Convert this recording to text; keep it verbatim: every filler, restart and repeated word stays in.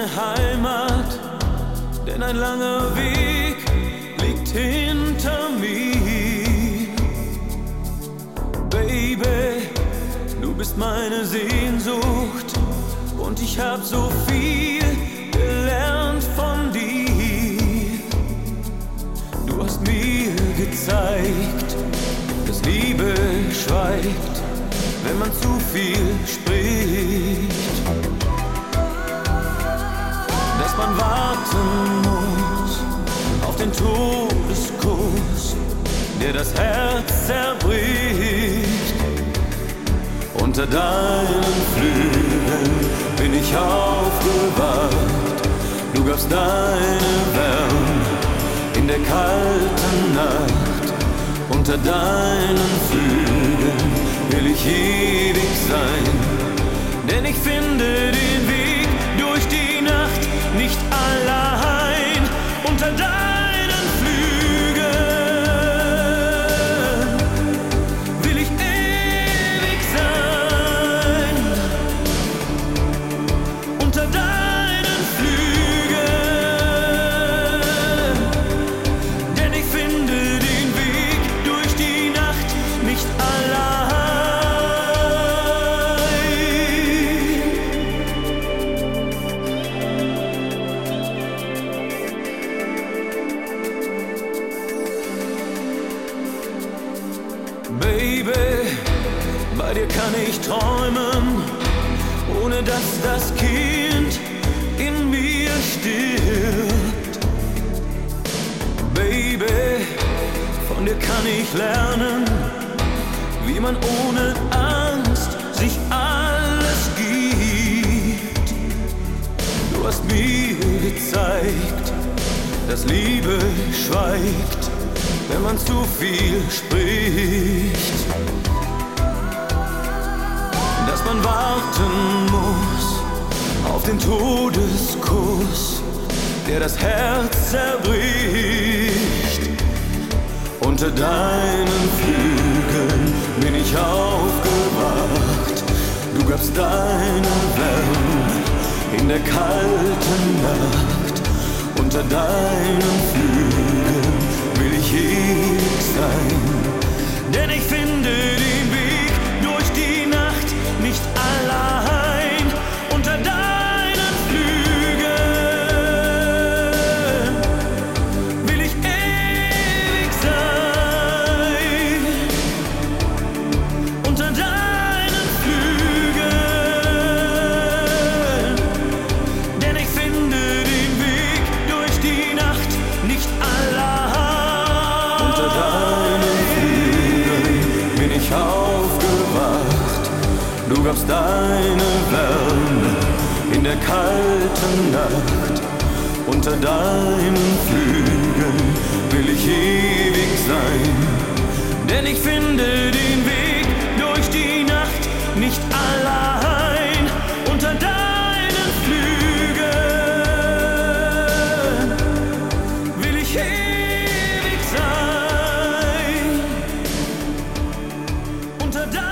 meine Heimat, denn ein langer Weg liegt hinter mir. Baby, du bist meine Sehnsucht und ich hab so viel gelernt von dir. Du hast mir gezeigt, dass Liebe schweigt, wenn man zu viel spricht, dass man warten muss auf den Todeskuss, der das Herz zerbricht. Unter deinen Flügeln bin ich aufgewacht, du gabst deine Wärme in der kalten Nacht. Unter deinen Flügeln will ich ewig sein, denn ich finde den Weg durch die Nacht nicht allein. Unter deinen Flügeln will ich ewig sein. Unter deinen Flügeln, denn ich finde den Weg durch die Nacht nicht allein. Baby, bei dir kann ich träumen, ohne dass das Kind in mir stirbt. Baby, von dir kann ich lernen, wie man ohne Angst sich alles gibt. Du hast mir gezeigt, dass Liebe schweigt, wenn man zu viel spricht, dass man warten muss auf den Todeskuss, der das Herz zerbricht. Unter deinen Flügeln bin ich aufgewacht, du gabst deine Wärme in der kalten Nacht. Unter deinen Flügeln will ich ewig sein, denn ich finde den Weg durch die Nacht nicht allein. Unter deinen Flügeln will ich ewig sein. Unter deinen Flügeln, denn ich finde den Weg durch die Nacht nicht allein. Unter deinen Flügeln bin ich aufgewacht, du gabst deine Wärme in der kalten Nacht. Unter deinen Flügeln will ich ewig sein, denn ich finde den Weg durch die Nacht nicht allein. Unter deinen Flügeln will ich ewig sein. Unter deinen